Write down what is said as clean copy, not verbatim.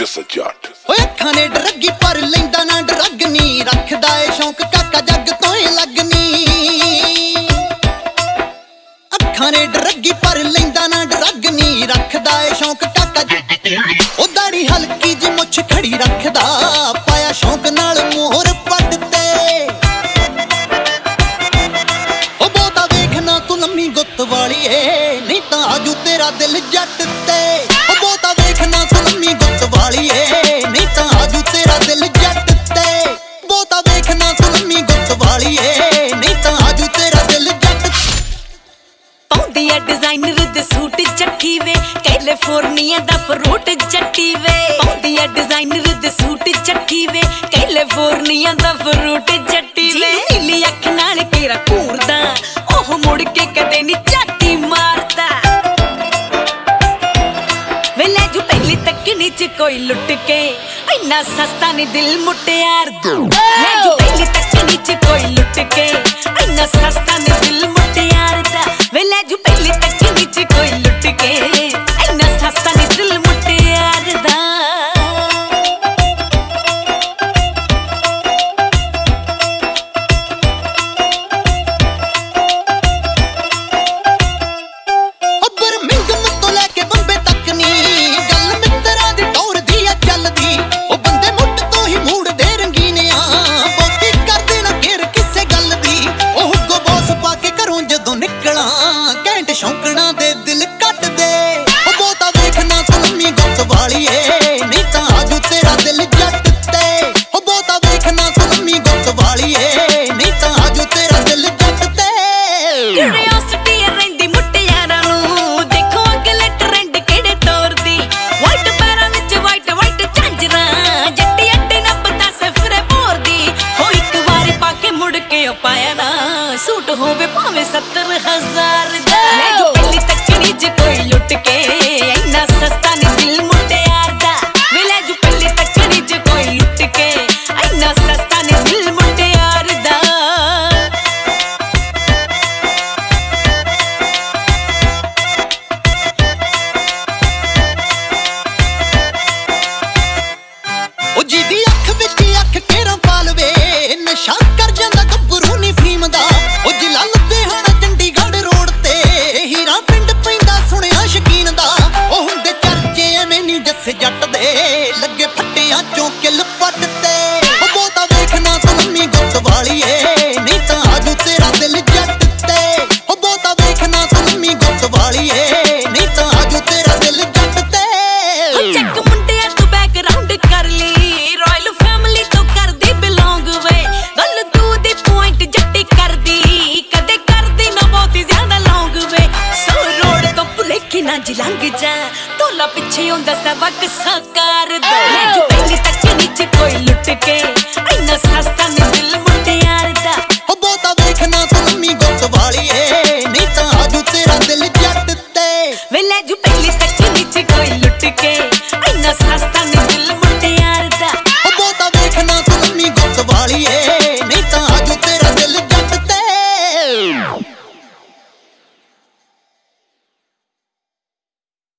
just a jot। ਓਏ ਅੱਖਾਂ ਨੇ ਡਰੱਗੀ ਪਰ ਲੈਂਦਾ ਨਾ ਡਰੱਗ ਨੀ, ਰੱਖਦਾ ਏ ਸ਼ੌਂਕ ਕਾਕਾ ਜੱਗ ਤੋਂ ਏ ਲੱਗਨੀ। ਅੱਖਾਂ ਨੇ ਡਰੱਗੀ ਪਰ ਲੈਂਦਾ ਨਾ ਡਰੱਗ ਨੀ, ਰੱਖਦਾ ਏ ਸ਼ੌਂਕ ਕਾਕਾ ਉਹ ਦਾੜੀ ਹਲਕੀ ਜੀ ਮੁੱਛ ਖੜੀ ਰੱਖਦਾ, ਪਾਇਆ ਸ਼ੌਂਕ ਨਾਲ ਮੋਹਰ ਪੱਟ ਤੇ। ਉਹ ਬਹੁਤਾ ਵੇਖਣਾ ਤੂੰ ਲੰਮੀ ਗੁੱਤ ਵਾਲੀ ਏ, ਨਹੀਂ ਤਾਂ ਆਜੂ ਤੇਰਾ ਦਿਲ ਜੱਟ ਤੇ। ਉਹ ਬਹੁਤਾ ਵੇਖਣਾ ਤੂੰ ਲੰਮੀ ਗੁੱਤ ਵਾਲੀ ਏ, ਨਹੀਂ ਤਾਂ ਆਜੂ ਤੇਰਾ ਦਿਲ ਜੱਟ ਤੇ। ਬਹੁਤਾ ਵੇਖਣਾ ਤੂੰ ਲੰਮੀ ਗੁੱਤ ਵਾਲੀ ਏ, ਨਹੀਂ ਤਾਂ ਆਜੂ ਤੇਰਾ ਦਿਲ ਜੱਟ। ਪਾਉਂਦੀ ਐ ਡਿਜ਼ਾਈਨਰ ਦੇ ਸੂਟ ਜੱਟੀ ਵੇ, ਕੈਲੀਫੋਰਨੀਆ ਦਾ ਫਰੂਟ ਜੱਟੀ ਵੇ। ਪਾਉਂਦੀ ਐ ਡਿਜ਼ਾਈਨਰ ਦੇ ਸੂਟ ਜੱਟੀ ਵੇ, ਕੈਲੀਫੋਰਨੀਆ ਦਾ ਫਰੂਟ ਜੱਟੀ ਵੇ। ਨੀਲੀ ਅੱਖ ਨਾਲ ਕੇਰਾ ਘੂਰਦਾ, ਉਹ ਮੁੜ ਕੇ ਕਦੇ ਨੀ ਝਾਤੀ ਮਾਰਦਾ। ਵੇ ਲੈ ਜੂ ਪਹਿਲੀ ਤੱਕਣੀ ਚ ਕੋਈ ਲੁੱਟ ਕੇ, ਇੰਨਾ ਸਸਤਾ ਨੀ ਦਿਲ ਮੁਟਿਆਰ ਦਾ। ਲੈ ਜੂ ਪਹਿਲੀ ਤੱਕਣੀ ਚ ਕੋਈ ਲੁੱਟ ਕੇ, ਇੰਨਾ ਸਸਤਾ ਨੀ ਦਿਲ ਮੁਟਿਆਰ ਦਾ। ਵੇ ਲੈ ਜੂ ਪਹਿਲੀ ਤੱਕਣੀ ਚ ਕੋਈ ਲੁੱਟ ਕੇ, ਇੰਨਾ ਸਸਤਾ ਨੀ ਦਿਲ ਮੁਟਿਆਰ ਦਾ। ਸ਼ੌਂਕਣਾ ਦੇ ਦਿਲ ਕੱਟ ਦੇ। ਉਹ ਬਹੁਤਾ ਵੇਖਣਾ ਤੂੰ ਲੰਮੀ ਗੁੱਤ ਵਾਲੀ ਏ, ਨਹੀਂ ਤਾਂ ਆਜੂ ਤੇਰਾ ਦਿਲ ਜੱਟ ਤੇ। ਉਹ ਬਹੁਤਾ ਵੇਖਣਾ ਤੂੰ ਲੰਮੀ ਗੁੱਤ ਵਾਲੀ ਏ, ਨਹੀਂ ਤਾਂ ਆਜੂ ਤੇਰਾ ਦਿਲ ਜੱਟ ਤੇ। ਕਿਉਰਿਓਸਿਟੀ ਰਹਿੰਦੀ ਮੁਟਿਆਰਾਂ ਨੂੰ, ਦੇਖੋ ਅਗਲੇ ਟ੍ਰੈਂਡ ਕਿਹੜੇ ਤੋਰਦੀ। ਵਾਈਟ ਪੈਰਾਂ ਵਿੱਚ ਵਾਈਟ ਝਾਂਜਰਾਂ, ਜੱਟੀ ਅੱਡੇ ਨੱਪਦਾ ਸਿਫਰੇ ਭੋਰਦੀ। ਹੋ ਇੱਕ ਵਾਰੀ ਪਾ ਕੇ ਮੁੜ ਕੇ ਉਹ ਪਾਇਆ ਨਾ, ਸੂਟ ਹੋਵੇ ਭਾਵੇਂ 70,000 ਦਾ। ਲੈ ਜੂ ਪਹਿਲੀ ਤੱਕਣੀ ਚ ਕੋਈ ਲੁੱਟ ਕੇ, ਇੰਨਾ ਸਸਤਾ ਨੀ ਦਿਲ ਮੁਟਿਆਰ ਦਾ। ਵੇ ਲੈ ਜੂ ਪਹਿਲੀ ਤੱਕਣੀ ਚ ਕੋਈ ਲੁੱਟ ਕੇ, ਇੰਨਾ ਸਸਤਾ ਨੀ ਦਿਲ ਮੁਟਿਆਰ ਦਾ। ਉਹ ਜਿਹਦੀ ਅੱਖ ਵਿੱਚ ਅੱਖ ਕੇਰਾਂ ਪਾ ਲਵੇ, ਨਸ਼ਾ ਕਰ ਜਾਂਦਾ ਗੱਭਰੂ ਨੀ ਫੀਮ ਦਾ। ਉਹ ਜ਼ਿਲ੍ਹਾ ਲੁਧਿਆਣਾ ਚੰਡੀਗੜ੍ਹ ਰੋਡ ਤੇ, ਹੀਰਾ ਪਿੰਡ ਪੈਂਦਾ ਸੁਣਿਆ ਸ਼ਕੀਨ ਦਾ। ਉਹ ਹੁੰਦੇ ਚਰਚੇ ਐਵੇਂ ਨੀ ਜੱਸੇ ਜੱਟ ਦੇ, ਲੱਗੇ ਫੱਟਿਆਂ ਚੋਂ ਕਿੱਲ ਪੱਟ ਤੇ। ਉਹ ਬਹੁਤਾ ਵੇਖਣਾ ਤੂੰ ਲੰਮੀ ਗੁੱਤ ਵਾਲੀ ਏ, ਨਹੀਂ ਤਾਂ ਆਜੂ ਤੇਰਾ ਦਿਲ ਜੱਟ ਤੇ। ਉਹ ਬਹੁਤਾ ਵੇਖਣਾ ਤੂੰ ਲੰਮੀ ਗੁੱਤ ਵਾਲੀ ਏ, ਨਹੀਂ ਤਾਂ ਆਜੂ ਤੇਰਾ ਦਿਲ ਜੱਟ ਤੇ। ਚੱਕ ਮੁੰਡਿਆਂ ਤੂੰ ਬੈਕਗ੍ਰਾਉਂਡ ਕਰ ਲਈ, ਰਾਇਲ ਫੈਮਿਲੀ ਤੋਂ ਕਰਦੀ ਬਿਲੋਂਗ ਵੇ। ਗੱਲ ਤੂੰ ਦੀ ਪੁਆਇੰਟ ਜੱਟੀ ਕਰਦੀ, ਕਦੇ ਕਰਦੀ ਨਾ ਬਹੁਤੀ ਜ਼ਿਆਦਾ ਲੌਂਗ ਵੇ। ਸੋ ਰੋਡ ਤੋਂ ਭੁਲੇਖੇ ਨਾ ਲੰਘ ਜਾ, ਢੋਲਾ ਪਿੱਛੇ ਆਉਂਦਾ ਸਵਕ ਸਾਕਾਰ ਦਾ। ਲੈ ਜੂ ਪਹਿਲੀ ਤੱਕਣੀ ਚ ਕੋਈ ਲੁੱਟ ਕੇ,